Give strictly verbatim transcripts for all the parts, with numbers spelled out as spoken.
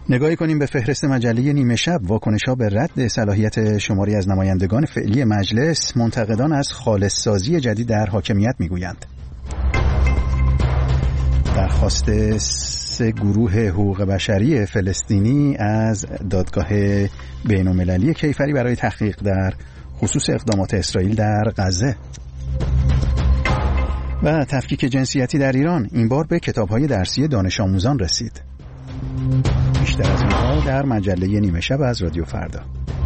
نگاهی کنیم به فهرست مجله نیمه شب. واکنش‌ها به رد صلاحیت شماری از نمایندگان فعلی مجلس. منتقدان از خالص‌سازی جدید در حاکمیت میگویند. درخواست سه گروه حقوق بشری فلسطینی از دادگاه بین‌المللی کیفری برای تحقیق در خصوص اقدامات اسرائیل در غزه. و تفکیک جنسیتی در ایران این بار به کتاب‌های درسی دانش آموزان رسید. بیشتر از اینها در مجله نیمه شب از رادیو فردا.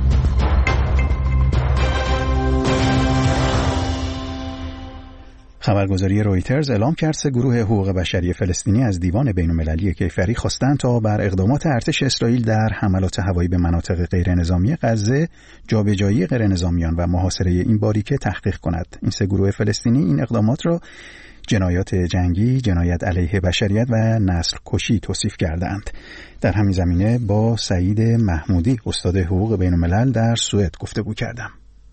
خبرگزاری رویترز اعلام کرد سه گروه حقوق بشری فلسطینی از دیوان بین‌المللی کیفری خواستند تا بر اقدامات ارتش اسرائیل در حملات هوایی به مناطق غیرنظامی غزه، جابجایی غیرنظامیان و محاصره این باریکه تحقیق کند. این سه گروه فلسطینی این اقدامات را جنایات جنگی، جنایت علیه بشریت و نسل کشی توصیف کردند. در همین زمینه با سعید محمودی، استاد حقوق بین‌الملل در سوئد گفتگو کردم.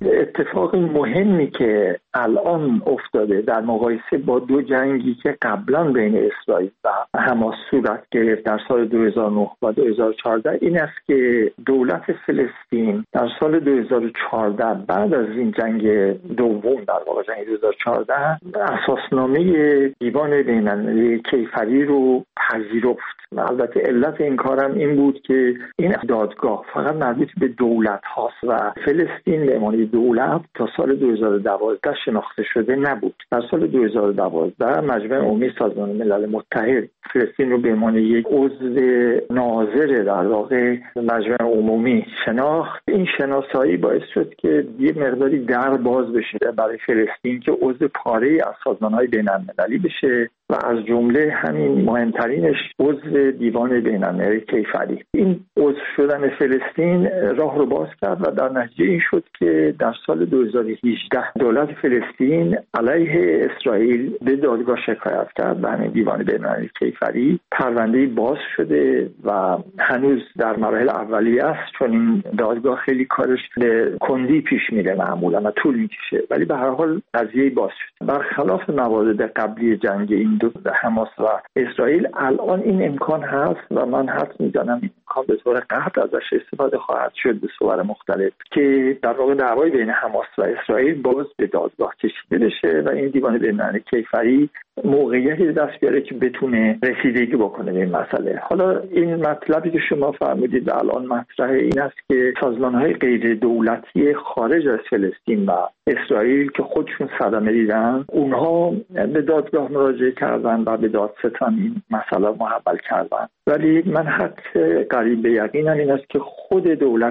اتفاق مهمی که الان افتاده در مقایسه با دو جنگی که قبلا بین اسرائیل و حماس صورت گرفت در سال دو هزار و نه و دو هزار و چهارده این است که دولت فلسطین در سال دو هزار و چهارده بعد از این جنگ دوم، در واقع جنگ دو هزار و چهارده، اساسنامه دیوان بین‌المللی کیفری رو پذیرفت. البته علت این کارم این بود که این دادگاه فقط مربوط به دولت هاست و فلسطین به عنوان دولت تا سال دو هزار و دوازده شناخته شده نبود. در سال دو هزار و دوازده مجمع عمومی سازمان ملل متحد فلسطین رو به عنوان یک عضو ناظر در واقع مجمع عمومی شناخت. این شناسایی باعث شد که یه مقداری در باز بشه برای فلسطین که عضو پاره‌ای از سازمان‌های بین‌المللی بشه و از جمله همین مهمترینش عضو دیوان بین‌المللی کیفری. این عضو شدن فلسطین راه رو باز کرد و در نتیجه این شد که در سال دو هزار و هجده دولت فلسطین علیه اسرائیل به دادگاه شکایت کرد به همین دیوان بین‌المللی کیفری. پرونده باز شده و هنوز در مراحل اولیه است، چون این دادگاه خیلی کارش به کندی پیش میره معمولا و طول میکشه، ولی به هر حال قضیه باز شد. برخلاف موارد قبلی جنگ این دو حماس و اسرائیل الان این امکان هست و من حد میزنم این امکان به طور قطع ازش استفاده خواهد شد به صور مختلف که در واقع دعوای بین حماس و اسرائیل باز به دادگاه کشیده بشه و این دیوان بین‌المللی کیفری موقعیتی دست بیاره که بتونه رسیدگی بکنه به این مسئله. حالا این مطلبی که شما فرمودید و الان مطرح این است که سازمان‌های غیر دولتی خارج از فلسطین و اسرائیل که خودشون صدمه دیدن، اونها به دادگاه مراجعه کردن و به دادستان این مسئله محول کردن. ولی من حق قریب به یقینم این است که خود دولت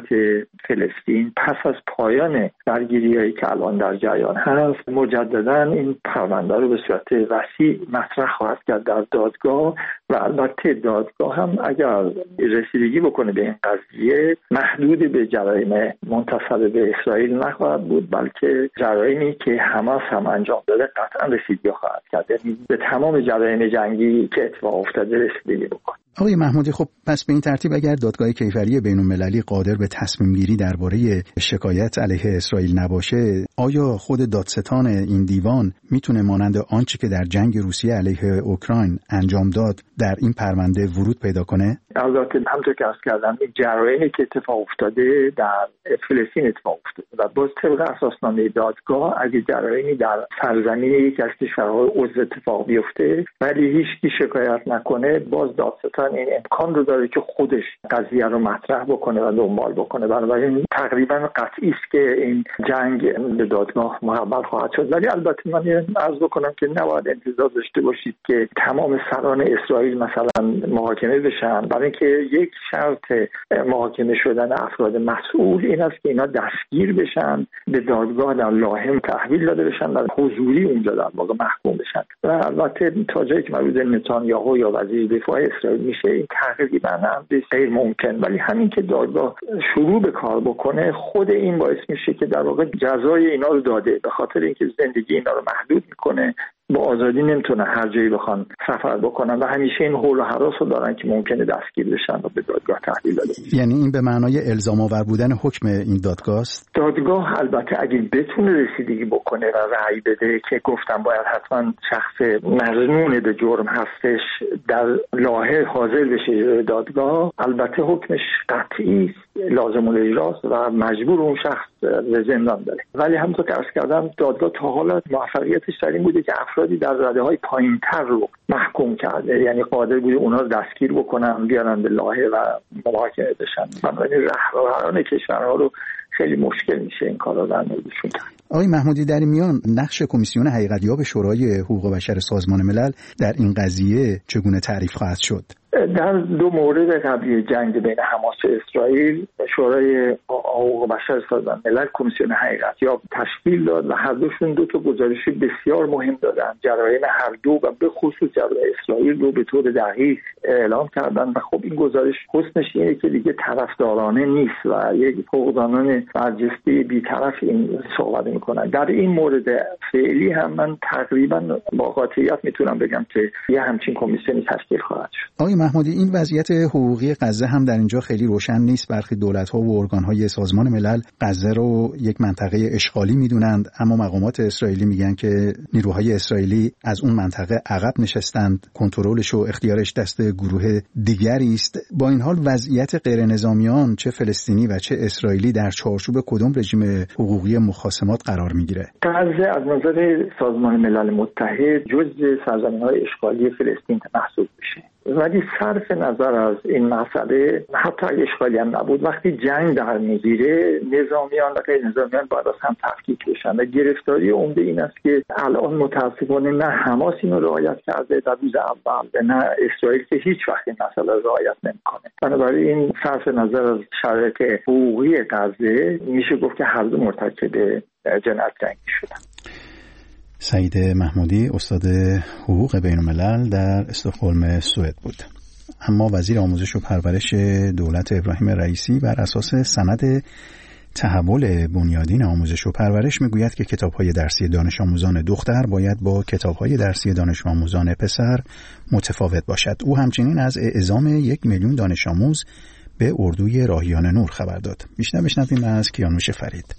فلسطین پس از پایان درگیری‌هایی که الان در جریان هست مجددا این پرونده رو به صورت وسیع مطرح خواهد کرد در دادگاه و البته دادگاه هم اگر رسیدگی بکنه به این قضیه محدود به جرایم منتسب به اسرائیل نخواهد بود، بلکه جرایمی که حماس هم انجام داده قطعا رسیدگی خواهد کرد، یعنی به تمام جرایم جنگی که اتفاق افتاده رسیدگی بکنه. آقای محمودی، خب پس به این ترتیب اگر دادگاه کیفری بین‌المللی قادر به تصمیم گیری درباره شکایت علیه اسرائیل نباشه، آیا خود دادستان این دیوان میتونه مانند آنچه که در جنگ روسیه علیه اوکراین انجام داد در این پرونده ورود پیدا کنه؟ البته همونطور که عرض کردم این جرایمی که اتفاق افتاده در فلسطین اتفاق افتاده و باز طبق اساسنامه دادگاه اگه جرایمی در سرزمین یکی از کشورهای عضو اتفاق بیفته ولی هیچ کی شکایت نکنه، باز دادستان این امکان رو داره که خودش قضیه رو مطرح بکنه و دنبال بکنه. بنابراین تقریبا قطعی است که این جنگ به دادگاه محول خواهد شد. ولی البته من عرض بکنم که نباید انتظار داشته باشید که تمام سران اسرائیل مثلا محاکمه بشن، برای اینکه یک شرط محاکمه شدن افراد مسئول این است که اینا دستگیر بشن، به دادگاه در لاهم تحویل داده بشن و حضوری اونجا در واقع محکوم بشن. و البته تا جایی که مربوط به نتانیاهو یا وزیر دفاع اسرائیل میشه این تقریبا هم غیر ممکن، ولی همین که دادگاه شروع به کار بکنه خود این باعث میشه که در واقع جزای اینا رو داده، به خاطر اینکه زندگی اینا رو محدود میکنه با آزادی نمیتونن هر جایی بخوان سفر بکنن و همیشه این حول و هراس رو دارن که ممکنه دستگیر بشن و به دادگاه تحویل داده. یعنی این به معنای الزام آور بودن حکم این دادگاه است؟ دادگاه البته اگه بتونه رسیدگی بکنه و رأی بده که گفتم باید حتما شخص مظنون به جرم هستش در لاهه حاضر بشه دادگاه، البته حکمش قطعی لازم الاجراست و مجبور اون شخص به زندان بره. ولی همونطور که عرض کردم دادگاه تا حالا موفقیتش در این بوده که افرادی در رتبه‌های پایین‌تر رو محکوم کرده، یعنی قادر بوده اونها رو دستگیر بکنن بیارن به لاهه و محاکمه بشن. بنابراین رهبران کشورها رو خیلی مشکل میشه این کارا در موردشون کرد. آقای محمودی، در این میان نقش کمیسیون حقیقتیاب شورای حقوق بشر سازمان ملل در این قضیه چگونه تعریف خواهد شد؟ در دو مورد قبلی جنگ بین حماس و اسرائیل شورای حقوق بشر سازمان ملل کمیسیون حقیقتیاب تشکیل داد و هر دوشون دو تا گزارش بسیار مهم دادن. جرایم هر دو و به خصوص جرایم اسرائیل رو به طور دقیق اعلام کردن و خب این گزارش حسنش اینه که دیگه طرفدارانه نیست و یک حقوقدانان برجسته بی‌طرف این صحبت میکنن. در این مورد فعلی هم من تقریبا با قاطعیت میتونم بگم که یه همچین کمیسیونی تشکیل خواهد شد. آقای محمودی، این وضعیت حقوقی غزه هم در اینجا خیلی روشن نیست. برخی دولت‌ها و ارگان‌های سازمان ملل غزه رو یک منطقه اشغالی می‌دونند، اما مقامات اسرائیلی میگن که نیروهای اسرائیلی از اون منطقه عقب نشستند، کنترلش و اختیارش دست گروه دیگری است. با این حال وضعیت غیر نظامیان چه فلسطینی و چه اسرائیلی در چارچوب کدام رژیم حقوقی مخاصمات قرار می‌گیره؟ غزه از نظر سازمان ملل متحد جزء سرزمین‌های اشغالی فلسطین محسوب میشه. ولی صرف نظر از این مسئله، حتی اگه اشغالی هم نبود، وقتی جنگ در میگیره نظامیان و غیر نظامیان باید از هم تفکیک بشن و گرفتاری عمده این است که الان متاسفانه نه حماس اینو رعایت کرده در روز اول، نه اسرائیل که هیچ وقت این مسئله رعایت نمیکنه. بنابراین صرف نظر از شرایط حقوقی غزه میشه گفت که هر دو مرتکب جنایت جنگی شدن. سعید محمودی، استاد حقوق بین الملل در استکهلم سوئد بود. اما وزیر آموزش و پرورش دولت ابراهیم رئیسی بر اساس سند تحول بنیادین آموزش و پرورش میگوید که کتاب‌های درسی دانش آموزان دختر باید با کتاب‌های درسی دانش آموزان پسر متفاوت باشد. او همچنین از اعزام یک میلیون دانش آموز به اردوی راهیان نور خبر داد. بیشتر بشنویم از کیانوش فرید.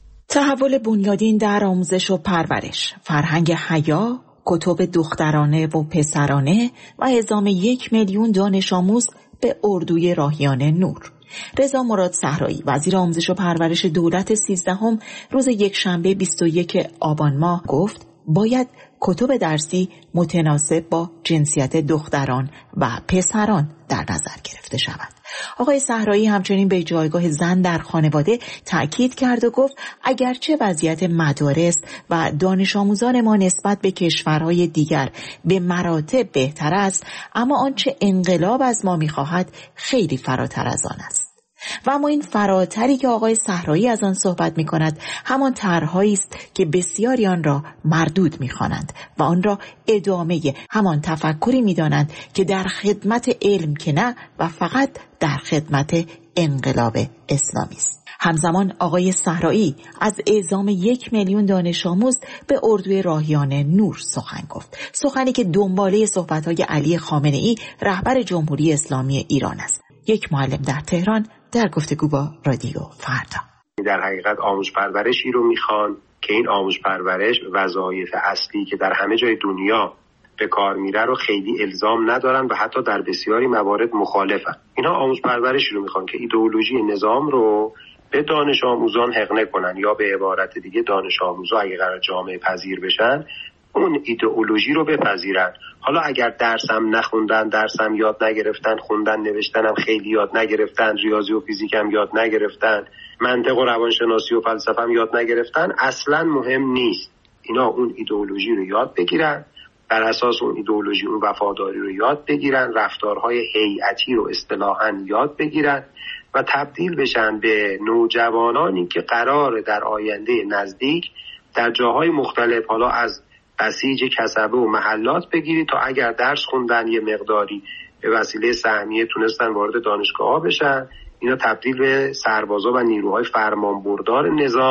تحول بنیادین در آموزش و پرورش، فرهنگ حیا، کتب دخترانه و پسرانه و اعزام یک میلیون دانش آموز به اردوی راهیان نور. رضا مراد صحرایی، وزیر آموزش و پرورش دولت سیزدهم، روز یکشنبه بیست و یک آبان ماه گفت باید کتب درسی متناسب با جنسیت دختران و پسران در نظر گرفته شود. آقای صحرایی همچنین به جایگاه زن در خانواده تأکید کرد و گفت اگرچه وضعیت مدارس و دانش آموزان ما نسبت به کشورهای دیگر به مراتب بهتر است، اما آنچه انقلاب از ما می‌خواهد خیلی فراتر از آن است. و اما این فراتری که آقای صحرایی از آن صحبت می کند همان طرح‌هایی است که بسیاری آن را مردود می خوانند و آن را ادامه همان تفکری می دانند که در خدمت علم که نه و فقط در خدمت انقلاب اسلامی است. همزمان آقای صحرایی از اعزام یک میلیون دانش آموز به اردوی راهیان نور سخن گفت، سخنی که دنباله صحبت‌های علی خامنه‌ای رهبر جمهوری اسلامی ایران است. یک معلم در تهران در گفتگو با رادیو فردا. در حقیقت آموزش پرورشی رو میخوان که این آموزش پرورش وظایف اصلی که در همه جای دنیا به کار میره رو خیلی الزام ندارن و حتی در بسیاری موارد مخالفن. اینها آموزش پرورشی رو میخوان که ایدئولوژی نظام رو به دانش آموزان حقنه کنن، یا به عبارت دیگه دانش آموزا اگه قرار جامعه پذیر بشن اون ایدئولوژی رو بپذیرن. حالا اگر درسم نخوندن، درسم یاد نگرفتن، خوندن نوشتن هم خیلی یاد نگرفتن، ریاضی و فیزیک هم یاد نگرفتن، منطق و روانشناسی و فلسفه هم یاد نگرفتن، اصلا مهم نیست. اینا اون ایدئولوژی رو یاد بگیرن، بر اساس اون ایدئولوژی اون وفاداری رو یاد بگیرن، رفتارهای هیئتی رو اصطلاحاً یاد بگیرن و تبدیل بشن به نوجوانانی که قراره در آینده نزدیک در جاهای مختلف، حالا از بسیج کسبه و محلات بگیری تا اگر درس خوندن یه مقداری به وسیله سهمیه تونستن وارد دانشگاه ها بشن، اینا تبدیل به سربازا و نیروهای فرمانبردار نظام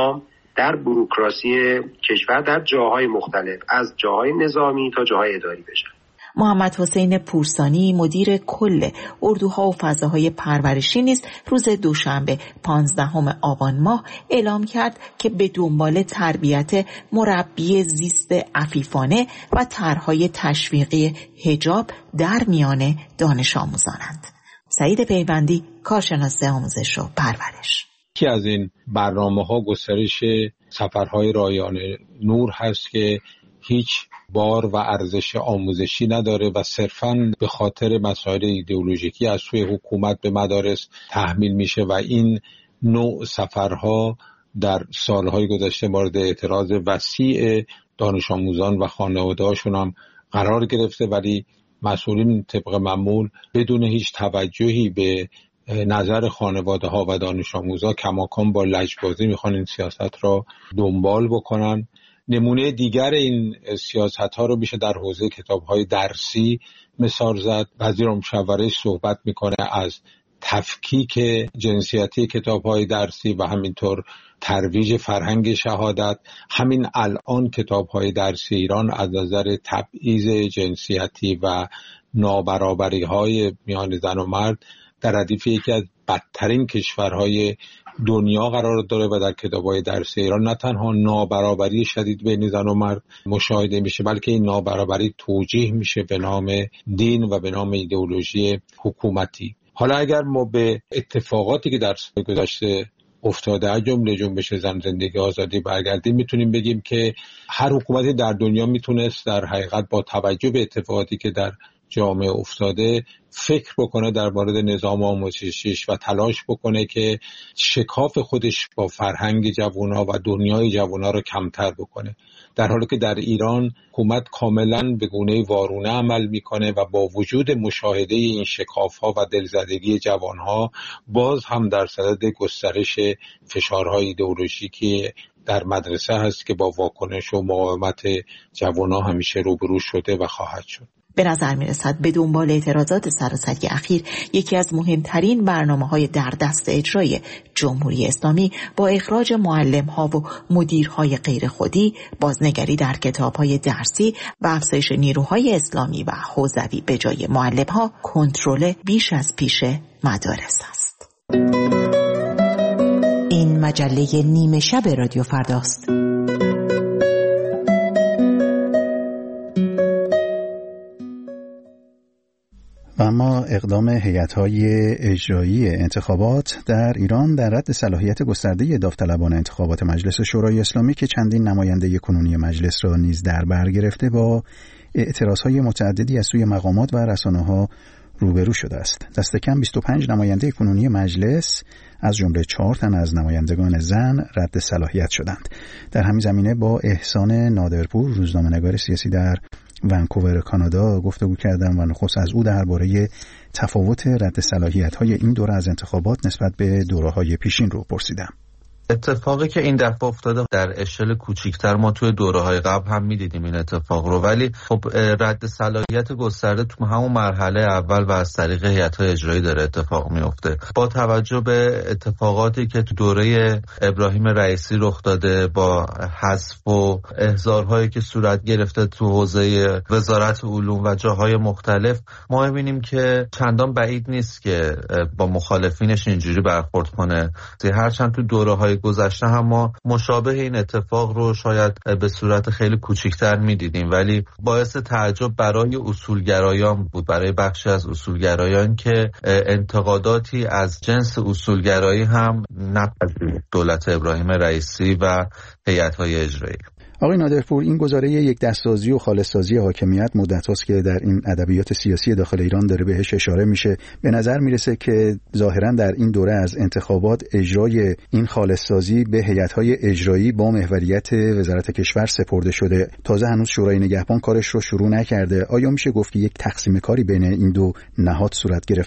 در بوروکراسی کشور در جاهای مختلف، از جاهای نظامی تا جاهای اداری بشه. محمد حسین پورسانی مدیر کل اردوها و فضاهای پرورشی نیز روز دوشنبه پانزدهم آبان ماه اعلام کرد که به دنبال تربیت مربی زیست عفیفانه و طرح‌های تشویقی حجاب در میان دانش آموزانند. سعید پیوندی، کارشناس آموزش و پرورش: یکی از این برنامه‌ها گسترش سفرهای رایان نور هست که هیچ بار و ارزش آموزشی نداره و صرفاً به خاطر مسائل ایدئولوژیکی از سوی حکومت به مدارس تحمیل میشه و این نوع سفرها در سالهای گذشته مورد اعتراض وسیع دانش آموزان و خانواده‌هاشون هم قرار گرفته، ولی مسئولین طبق معمول بدون هیچ توجهی به نظر خانواده ها و دانش آموزا کماکان با لجبازی میخوان این سیاست را دنبال بکنن. نمونه دیگر این سیاست ها رو میشه در حوزه کتاب های درسی مثال زد. وزیر مشاورش صحبت میکنه از تفکیک جنسیتی کتاب های درسی و همینطور ترویج فرهنگ شهادت. همین الان کتاب های درسی ایران از نظر تبعیض جنسیتی و نابرابری های میان زن و مرد در ردیف یکی از بدترین کشورهای دنیا قرار داره و در کتاب‌های درسی ایران نه تنها نابرابری شدید بین زن و مرد مشاهده میشه، بلکه این نابرابری توجیه میشه به نام دین و به نام ایدئولوژی حکومتی. حالا اگر ما به اتفاقاتی که در سال گذشته افتاده از جمله جنبش زن زندگی آزادی برگردیم، میتونیم بگیم که هر حکومتی در دنیا میتونست در حقیقت با توجه به اتفاقاتی که در جامعه افتاده فکر بکنه در مورد نظام آموزشیش و تلاش بکنه که شکاف خودش با فرهنگ جوونا و دنیای جوونا رو کمتر بکنه، در حالی که در ایران حکومت کاملا به گونه وارونه عمل میکنه و با وجود مشاهده این شکاف‌ها و دلزدگی جوانها باز هم در صدد گسترش فشارهای ایدئولوژیکی در مدرسه هست که با واکنش و مقاومت جوانها همیشه روبرو شده و خواهد شد. به نظر می رسد به دنبال اعتراضات سراسری اخیر یکی از مهمترین برنامه‌های در دست اجرای جمهوری اسلامی با اخراج معلم‌ها و مدیرهای غیرخودی، بازنگری در کتاب‌های درسی و افزایش نیروهای اسلامی و حوزوی به جای معلم‌ها، کنترل بیش از پیش مدارس است. این مجله نیمه شب رادیو فرداست. و اما اقدام هیئت‌های اجرایی انتخابات در ایران در رد صلاحیت گسترده داوطلبان انتخابات مجلس شورای اسلامی که چندین نماینده کنونی مجلس را نیز در بر گرفته با اعتراضهای متعددی از سوی مقامات و رسانه‌ها روبرو شده است. دست کم بیست و پنج نماینده کنونی مجلس از جمله چهار تن از نمایندگان زن رد صلاحیت شدند. در همین زمینه با احسان نادرپور، روزنامه‌نگار سیاسی در ونکوور کانادا گفتگو کردم و نخست از او درباره تفاوت رد صلاحیت‌های این دوره از انتخابات نسبت به دوره‌های پیشین رو پرسیدم. اتفاقی که این دفعه افتاده در اشل کوچیک‌تر ما توی دوره‌های قبل هم می‌دیدیم این اتفاق رو، ولی خب رد صلاحیت گسترده تو همون مرحله اول و از طریق هیئت‌های اجرایی داره اتفاق میفته. با توجه به اتفاقاتی که تو دوره ابراهیم رئیسی رخ داده با حذف و احضارهایی که صورت گرفته تو حوزه وزارت علوم و جاهای مختلف، ما می‌بینیم که چندان بعید نیست که با مخالفینش اینجوری برخورد کنه. هرچند تو دوره‌های گذشته هم ما مشابه این اتفاق رو شاید به صورت خیلی کوچیک‌تر می‌دیدیم، ولی باعث تعجب برای اصولگرایان بود، برای بخشی از اصولگرایان که انتقاداتی از جنس اصولگرایی هم نپذیرفت دولت ابراهیم رئیسی و هیئت‌های اجرایی. آقای نادرپور، این گزاره یک دستسازی و خالص‌سازی حاکمیت مدت هاست که در این ادبیات سیاسی داخل ایران داره بهش اشاره میشه. به نظر میرسه که ظاهراً در این دوره از انتخابات اجرای این خالص‌سازی به هیئت‌های اجرایی با محوریت وزارت کشور سپرده شده. تازه هنوز شورای نگهبان کارش رو شروع نکرده. آیا میشه گفت که یک تقسیم کاری بین این دو نهاد صورت گرفته؟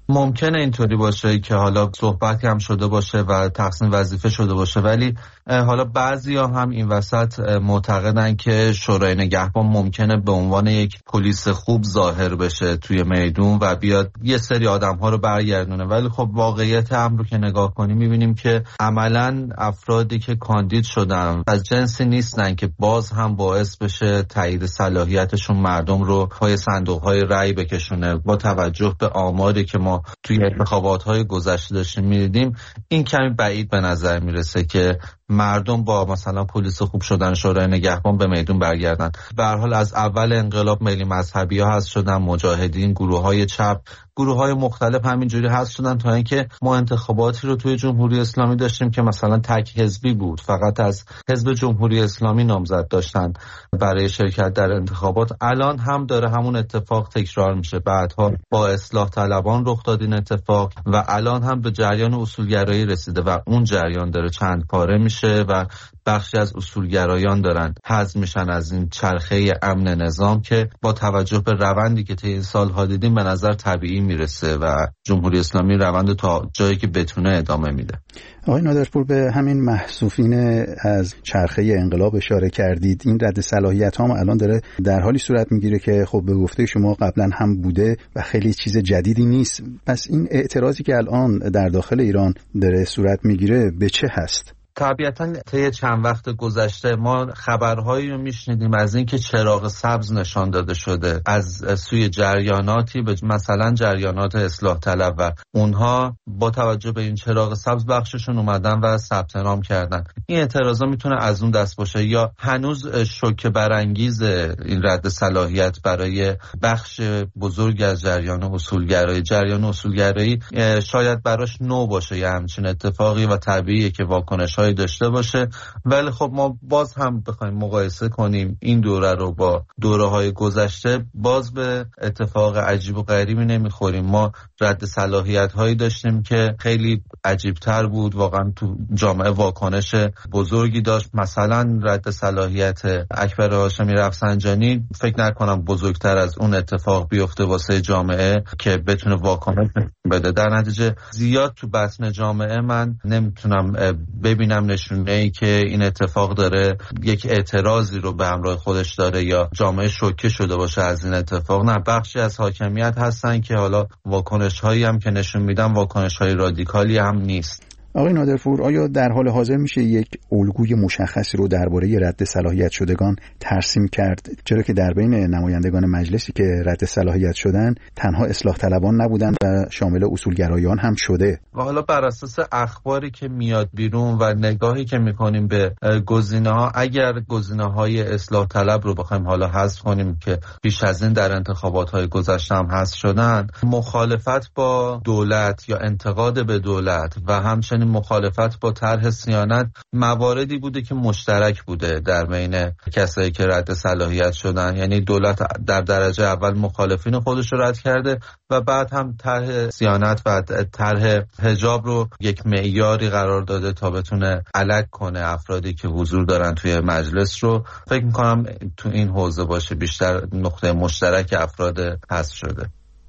ممکنه اینطوری باشه که حالا صحبتی هم شده باشه و تقسیم وظیفه شده باشه، ولی حالا بعضیا هم این وسط معتقدن که شورای نگهبان ممکنه به عنوان یک پلیس خوب ظاهر بشه توی میدون و بیاد یه سری آدم‌ها رو برگردونه، ولی خب واقعیت امر رو که نگاه کنیم می‌بینیم که عملاً افرادی که کاندید شدن از جنسی نیستن که باز هم باعث بشه تایید صلاحیتشون مردم رو پای صندوق‌های رأی بکشونه. با توجه به آماری که ما توی انتخابات‌های گذشته داشتیم می‌دیدیم، این کمی بعید به نظر میرسه که مردم با مثلا پلیس خوب شدن شورای نگهبان به میدون برگردن. به هر حال از اول انقلاب ملی مذهبی‌ها هست شدن، مجاهدین، گروه‌های چپ، گروه‌های مختلف همینجوری هست شدن تا اینکه ما انتخاباتی رو توی جمهوری اسلامی داشتیم که مثلا تک حزبی بود، فقط از حزب جمهوری اسلامی نامزد داشتن برای شرکت در انتخابات. الان هم داره همون اتفاق تکرار میشه، بعدها با اصلاح طلبان رخ داد این اتفاق و الان هم به جریان اصولگرایی رسیده و اون جریان داره چند پاره میشه و بخشی از اصولگرایان دارن حذف میشن از این چرخه امن نظام که با توجه به روندی که طی این سال‌ها دیدیم به نظر طبیعی میرسه و جمهوری اسلامی روند تا جایی که بتونه ادامه میده. آقای نادرپور، به همین محذوفین از چرخه انقلاب اشاره کردید. این رد صلاحیت ها الان داره در حالی صورت میگیره که خب به گفته شما قبلا هم بوده و خیلی چیز جدیدی نیست. پس این اعتراضی که الان در داخل ایران داره صورت میگیره به چه هست؟ طبیعتاً طی چند وقت گذشته ما خبرهایی رو میشنیدیم از اینکه چراغ سبز نشان داده شده از سوی جریاناتی، به مثلا جریانات اصلاح طلب، و اونها با توجه به این چراغ سبز بخششون اومدن و ثبت نام کردن. این اعتراضا میتونه از اون دست باشه یا هنوز شوکه برانگیز این رد صلاحیت برای بخش بزرگ از جریان اصولگرایی. جریان اصولگرایی شاید براش نو باشه یا همچین اتفاقی و طبیعیه که واکنش داشته باشه، ولی خب ما باز هم بخوایم مقایسه کنیم این دوره رو با دوره‌های گذشته، باز به اتفاق عجیب و غریبی نمیخوریم. ما رد صلاحیت هایی داشتیم که خیلی عجیبتر بود، واقعا تو جامعه واکنش بزرگی داشت. مثلا رد صلاحیت اکبر هاشمی رفسنجانی فکر نکنم بزرگتر از اون اتفاق بیفته واسه جامعه که بتونه واکنش بده. در نتیجه زیاد تو بطن جامعه من نمیتونم ببینم نشونه ای که این اتفاق داره یک اعتراضی رو به همراه خودش داره یا جامعه شوکه شده باشه از این اتفاق. نه، بخشی از حاکمیت هستن که حالا واکنش هایی هم که نشون میدن واکنش های رادیکالی هم نیست. آقای نادرپور، آیا در حال حاضر میشه یک الگوی مشخصی رو درباره رد صلاحیت شدگان ترسیم کرد، چرا که در بین نمایندگان مجلسی که رد صلاحیت شدن تنها اصلاح طلبان نبودن و شامل اصولگرایان هم شده؟ و حالا بر اساس اخباری که میاد بیرون و نگاهی که میکنیم به گزینه‌ها، اگر گزینه‌های اصلاح طلب رو بخوایم حالا حذف کنیم که پیش از این در انتخابات‌های گذشته هم حذف شدن، مخالفت با دولت یا انتقاد به دولت و همچنین مخالفت با طرح صیانت مواردی بوده که مشترک بوده در بین کسایی که رد صلاحیت شدن. یعنی دولت در درجه اول مخالفین خودش رو رد کرده و بعد هم طرح صیانت و طرح حجاب رو یک معیاری قرار داده تا بتونه الگ کنه افرادی که حضور دارن توی مجلس رو. فکر می‌کنم تو این حوزه باشه بیشتر نقطه مشترک افراد حذف شده.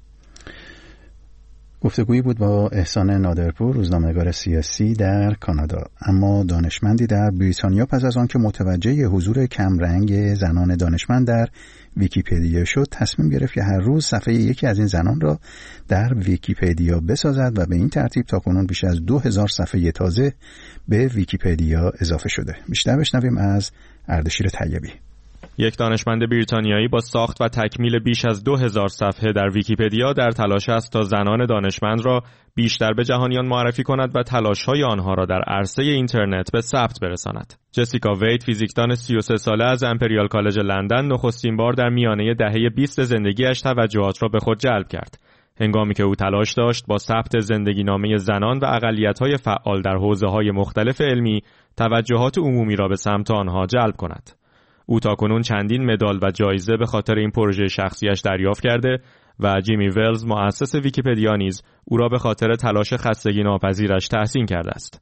گفتگویی بود با احسان نادرپور، روزنامه‌نگار سیاسی در کانادا. اما دانشمندی در بریتانیا پس از آنکه متوجه حضور کمرنگ زنان دانشمند در ویکی‌پدیا شد، تصمیم گرفت که هر روز صفحه یکی از این زنان را در ویکی‌پدیا بسازد و به این ترتیب تاکنون بیش از دو هزار صفحه تازه به ویکی‌پدیا اضافه شده. بیشتر بشنویم از اردشیر طیبی. یک دانشمند بریتانیایی با ساخت و تکمیل بیش از دو هزار صفحه در ویکی‌پدیا در تلاش است تا زنان دانشمند را بیشتر به جهانیان معرفی کند و تلاش‌های آنها را در عرصه اینترنت به ثبت برساند. جسیکا وید، فیزیکدان سی و سه ساله از امپریال کالج لندن، نخستین بار در میانه دهه بیست زندگیش توجهات را به خود جلب کرد. هنگامی که او تلاش داشت با ثبت زندگینامه زنان و اقلیت‌های فعال در حوزه‌های مختلف علمی توجهات عمومی را به سمت آنها جلب کند. او تاکنون چندین مدال و جایزه به خاطر این پروژه شخصیش دریافت کرده و جیمی ولز، مؤسس ویکی‌پدیا، نیز او را به خاطر تلاش خستگی ناپذیرش تحسین کرده است.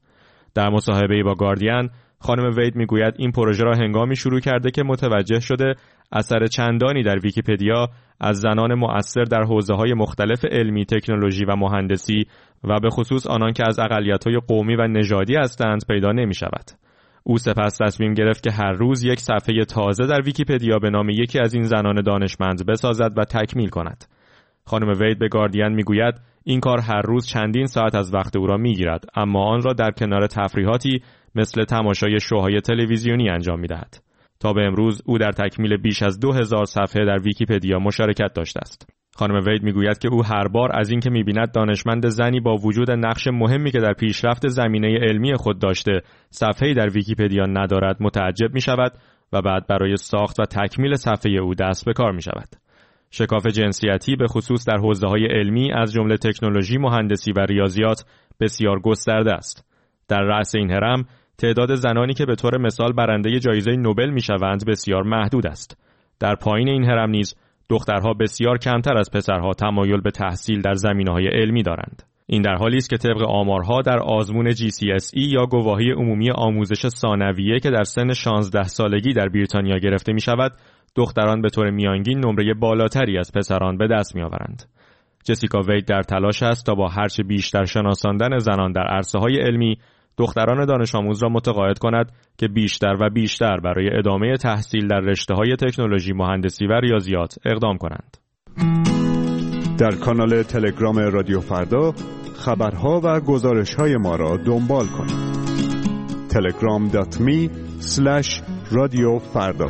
در مصاحبه‌ای با گاردین، خانم وید میگوید این پروژه را هنگامی شروع کرده که متوجه شده اثر چندانی در ویکی‌پدیا از زنان مؤثر در حوزه‌های مختلف علمی، تکنولوژی و مهندسی و به خصوص آنان که از اقلیت‌های قومی و نژادی هستند پیدا نمی‌شود. او سپس تصمیم گرفت که هر روز یک صفحه تازه در ویکی‌پدیا به نام یکی از این زنان دانشمند بسازد و تکمیل کند. خانم وید به گاردین میگوید این کار هر روز چندین ساعت از وقت او را میگیرد، اما آن را در کنار تفریحاتی مثل تماشای شوهای تلویزیونی انجام میدهد. تا به امروز او در تکمیل بیش از دو هزار صفحه در ویکی‌پدیا مشارکت داشته است. خانم وید میگوید که او هر بار از اینکه میبیند دانشمند زنی با وجود نقش مهمی که در پیشرفت زمینه علمی خود داشته صفحه‌ای در ویکی‌پدیا ندارد متعجب میشود و بعد برای ساخت و تکمیل صفحه او دست به کار میشود. شکاف جنسیتی به خصوص در حوزه‌های علمی از جمله تکنولوژی، مهندسی و ریاضیات بسیار گسترده است. در رأس این هرم تعداد زنانی که به طور مثال برنده جایزه نوبل میشوند بسیار محدود است. در پایین این هرم نیز دخترها بسیار کمتر از پسرها تمایل به تحصیل در زمینه‌های علمی دارند. این در حالی است که طبق آمارها در آزمون جی سی اس ای یا گواهی عمومی آموزش ثانویه که در سن شانزده سالگی در بریتانیا گرفته می شود، دختران به طور میانگین نمره بالاتری از پسران به دست می آورند. جسیکا وید در تلاش است تا با هرچه بیشتر شناساندن زنان در عرصه‌های علمی دختران دانش آموز را متقاعد کند که بیشتر و بیشتر برای ادامه تحصیل در رشته‌های تکنولوژی، مهندسی و ریاضیات اقدام کنند. در کانال تلگرام رادیو فردا خبرها و گزارش‌های ما را دنبال کنید. تلگرام دات می اسلش رادیو فردا.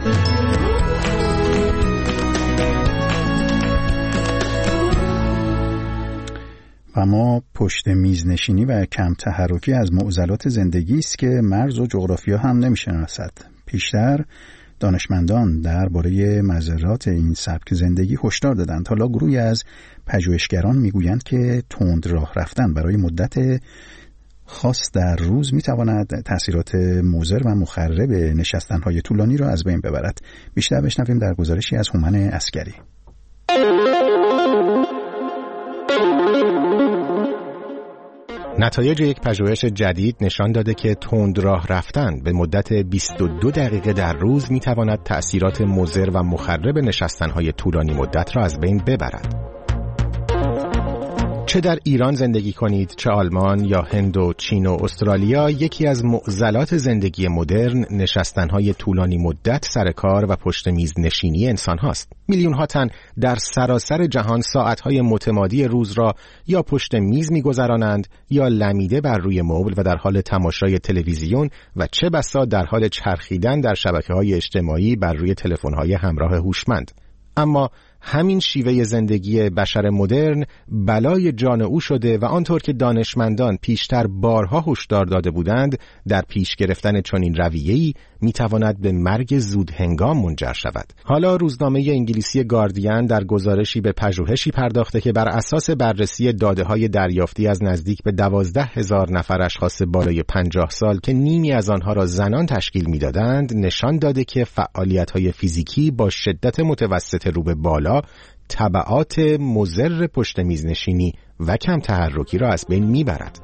و ما پشت میز نشینی و کم تحرکی از معضلات زندگی است که مرز و جغرافیا هم نمی‌شناسد. پیشتر دانشمندان درباره مضرات این سبک زندگی هشدار دادند. حالا گروهی از پژوهشگران میگویند که تند راه رفتن برای مدت خاص در روز میتواند تأثیرات مضر و مخرب نشستن‌های طولانی را از بین ببرد. بیشتر بشنویم در گزارشی از هومن عسکری. نتایج یک پژوهش جدید نشان داده که تند راه رفتن به مدت بیست و دو دقیقه در روز میتواند تأثیرات مضر و مخرب نشستن‌های طولانی مدت را از بین ببرد. چه در ایران زندگی کنید، چه آلمان یا هند و چین و استرالیا، یکی از معضلات زندگی مدرن نشستن‌های طولانی مدت سر کار و پشت میز نشینی انسان هاست. میلیون ها تن در سراسر جهان ساعت‌های متمادی روز را یا پشت میز می‌گذرانند یا لمیده بر روی مبل و در حال تماشای تلویزیون و چه بسا در حال چرخیدن در شبکه‌های اجتماعی بر روی تلفن‌های همراه هوشمند. اما همین شیوه زندگی بشر مدرن بلای جان او شده و آنطور که دانشمندان پیشتر بارها هشدار داده بودند، در پیش گرفتن چنین رویه‌ای میتواند به مرگ زود هنگام منجر شود. حالا روزنامه انگلیسی گاردین در گزارشی به پژوهشی پرداخته که بر اساس بررسی داده‌های دریافتی از نزدیک به دوازده هزار نفر اشخاص بالای پنجاه سال که نیمی از آنها را زنان تشکیل میدادند، نشان داده که فعالیت‌های فیزیکی با شدت متوسط رو به بالا تبعات مضر پشت میز نشینی و کم تحرکی را از بین میبرد.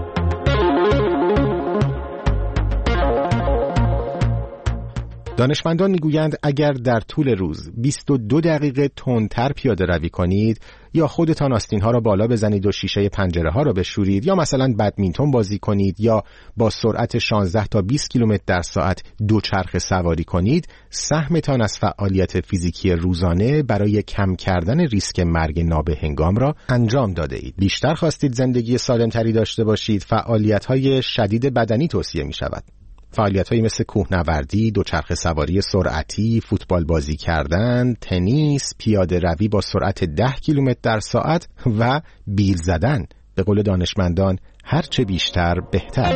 دانشمندان میگویند اگر در طول روز بیست و دو دقیقه تندتر پیاده روی کنید یا خودتان آستین ها را بالا بزنید و شیشه پنجره ها را بشورید یا مثلا بدمینتون بازی کنید یا با سرعت شانزده تا بیست کیلومتر در ساعت دوچرخه سواری کنید، سهمتان از فعالیت فیزیکی روزانه برای کم کردن ریسک مرگ نابهنگام را انجام داده اید. بیشتر خواستید زندگی سالمتری داشته باشید، فعالیت های شدید بدنی توصیه می شود. فعالیت‌هایی مثل کوهنوردی، دوچرخه سواری سرعتی، فوتبال بازی کردن، تنیس، پیاده روی با سرعت ده کیلومتر در ساعت و بیل زدن. به قول دانشمندان هرچه بیشتر بهتر.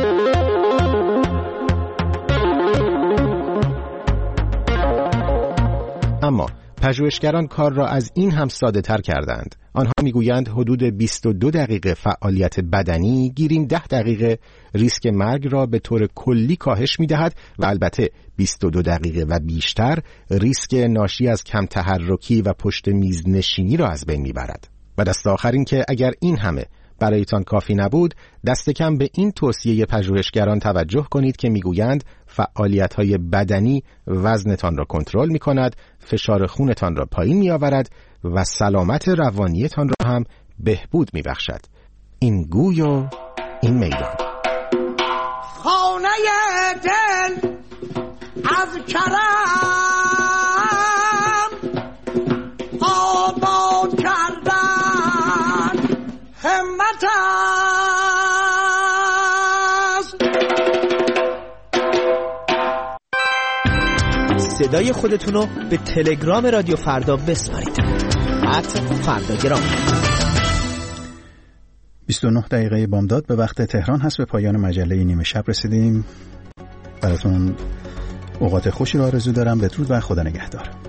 اما پژوهشگران کار را از این هم ساده تر کردند. آنها میگویند حدود بیست و دو دقیقه فعالیت بدنی گیریم ده دقیقه ریسک مرگ را به طور کلی کاهش میدهد و البته بیست و دو دقیقه و بیشتر ریسک ناشی از کم تحرکی و پشت میز نشینی را از بین میبرد. و دست آخر این که اگر این همه برایتان کافی نبود، دست کم به این توصیه پژوهشگران توجه کنید که میگویند فعالیت‌های بدنی وزنتان را کنترل می‌کند، فشار خونتان را پایین می‌آورد و سلامت روانیتان را هم بهبود می‌بخشد. این گوی و این میدان. خانه دل از کرم آباد کردن همت است. صدای خودتون رو به تلگرام رادیو فردا بسپارید. ات فرداگرام. بیست و نه دقیقه بامداد به وقت تهران هست. به پایان مجله نیمه شب رسیدیم. براتون اوقات خوشی رو آرزو دارم. بدرود و خدا نگهدار.